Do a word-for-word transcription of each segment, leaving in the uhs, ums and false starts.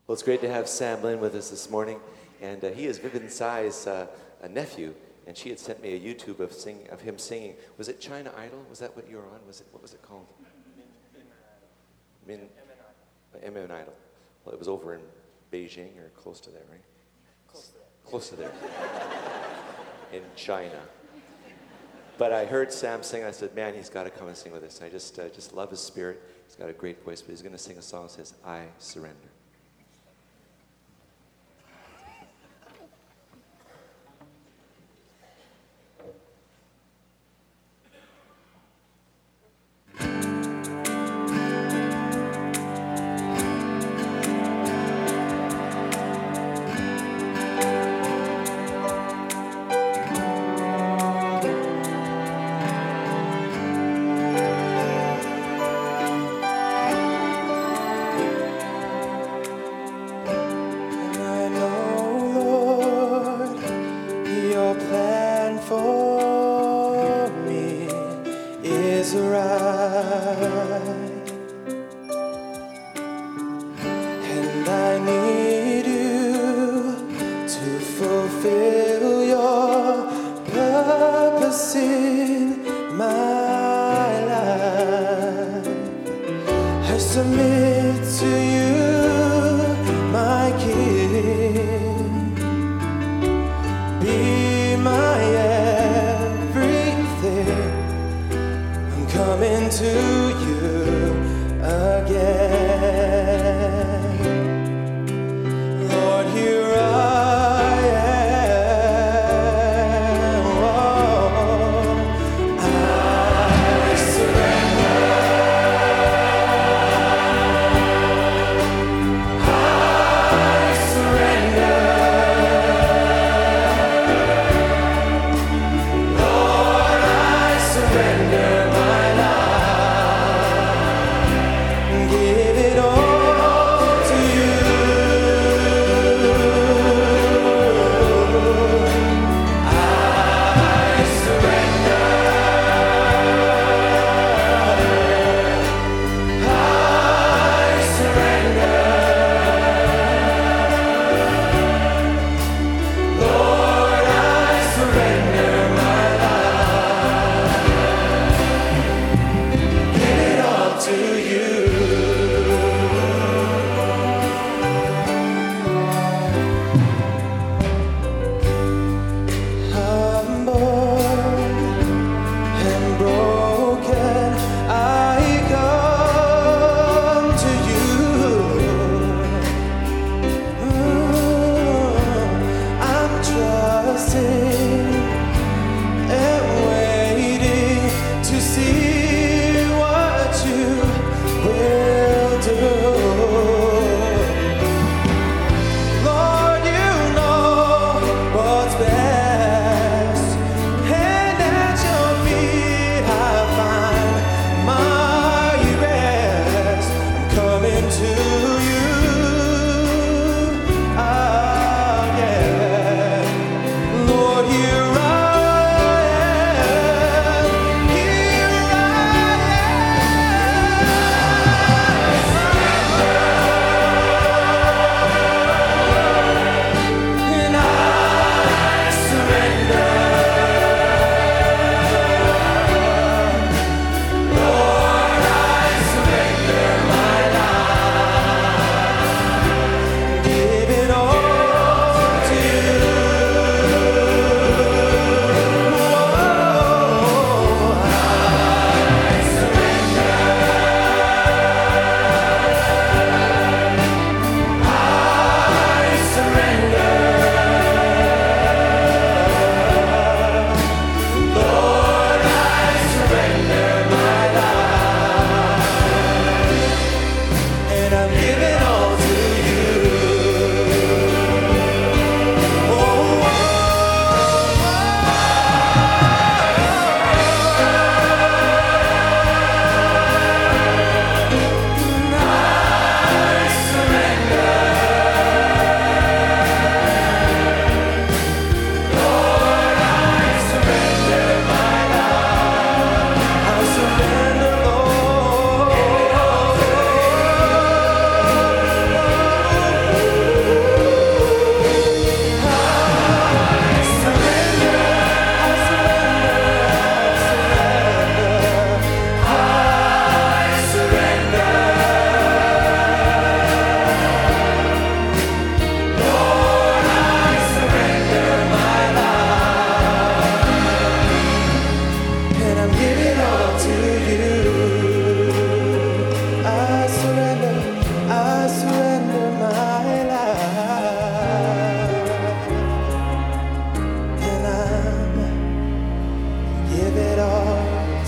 Well, it's great to have Sam Lynn with us this morning, and uh, he is Vivian Tsai's uh, a nephew, and she had sent me a YouTube of sing of him singing. Was it China Idol? Was that what you were on? Was it what was it called? Min M N Idol. Well, it was over in Beijing or close to there, right? Close to there. Close to there. In China. But I heard Sam sing. I said, "Man, he's got to come and sing with us." I just uh, just love his spirit. He's got a great voice, but he's going to sing a song that says, "I Surrender."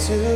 to